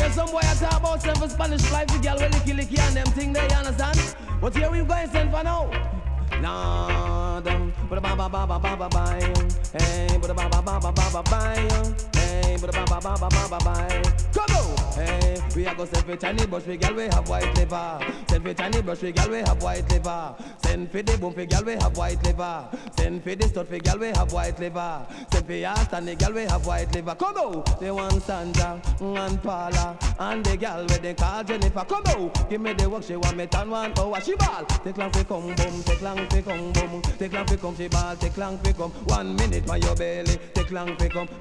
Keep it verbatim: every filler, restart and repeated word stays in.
some boy I talk about seven Spanish life, the girl will licky licky and them thing they understand. But here we going send for now. Nah, them, but ba ba ba ba ba ba ba, hey, but ba ba ba ba ba ba ba, hey, but ba ba ba ba ba ba ba. Come on, hey, we are go send for tiny bush, we girl we have white liver. Send for tiny bush, we girl we have white liver. Send for the boom, for girl we have white liver. Send for the stud, for girl we have white liver. Send for your stand, the girl we have white liver. Come on, they want Sandra and Paula and the girl where they call Jennifer. Come on, give me the work, she want me turn one hour. She ball, take long fi come boom, take long fi come boom, take long fi come she ball, take long fi come. One minute my your belly, take long fi come.